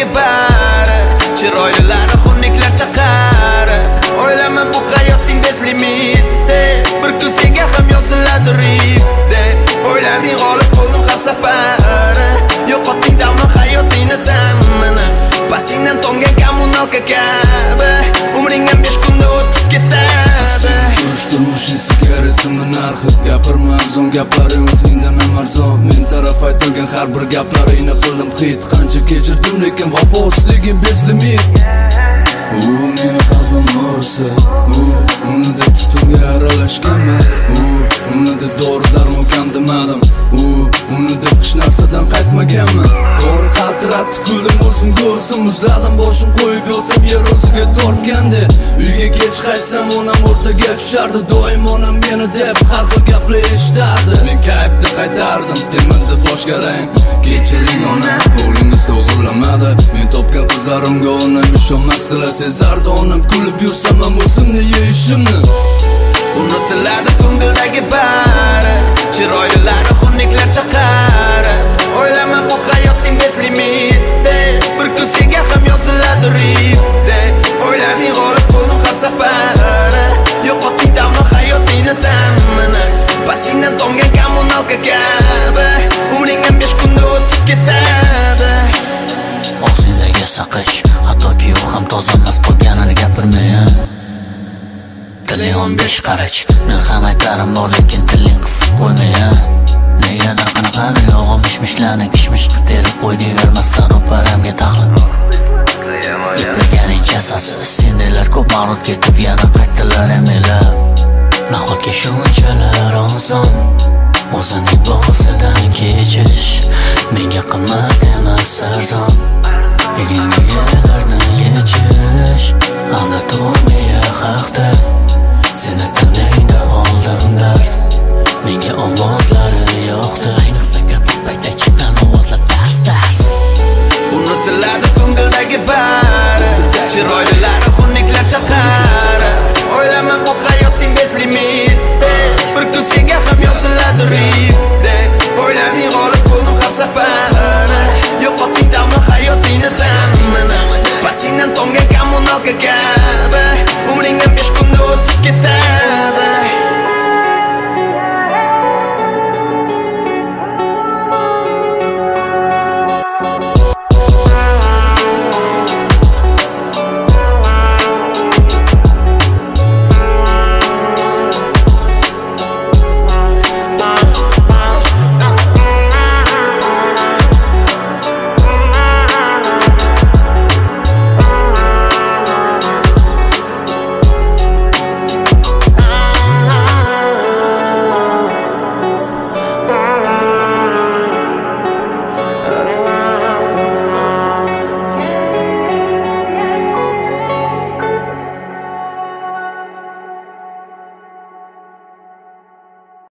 ko'ngildagi bari chiroylilari xunniklar chaqari o'ylama bu hayotning bez limiti bir kun senga ham yoziladi ripde o'ylading g'olib bo'ldim har safari yo'qotding damni hayotingni damini pasingdan tomgan kommunalka kabi umring ham 5 kunda o'tib ketadi turmushing sigaretimi narxi gapirma arzon gaplaring o'zingdan ham arzon men taraf aytilgan har bir gaplaringni qildim hit qancha kechirdim lekin vafosizligim bez limit meni qalbim og'risa uni deb tutunga aralashganman uni deb dori darmon kam demadim uni deb hech narsadan qaytmaganman to'g'ri qaltiratdi kuldim o'zimga o'zim muzladim boshim qo'yib yotsam yer o'ziga tortgandi uyga kech qaytsam onam o'rtaga tushardi doim onam meni deb har xil gaplar eshitardi men kayfda qaytardim temindi boshqa rang kechiring onam o'g'lingiz to'g'irlamadi men topgan qizlarimga onam ishonmasdilar sezardi onam kulib yursam ham o'zimni yeyishimni unutiladi ko'ngildagi bari chiroylilari xunniklar chaqari o'ylama bu hayotning bez limiti bir kun senga ham yoziladi ripde o'ylading g'olib bo'ldim har safari yo'qotding damni hayotingni ta'mini pasingdan tomgan kommunalka kabi umring ham 5 kunda o'tib ketadi og'zingdagi saqich hattoki u ham toza emas qolganini gapirmay tiling 15 qarach men ham aytarim bor lekin tiling qisib qo'ymay negadir qanaqadir yolg'on mishmishlarni kishmish qilib terib qo'yding bermasdan ro'paramga taxlab iplaganing jasasi sendaylar ko'p mag'rur ketib yana qaytdilar emilab nahotki shunchalar oson o'zining bosidan kechish menga qimmat emas arzon eginga yerlarni yechish anatomiya haqda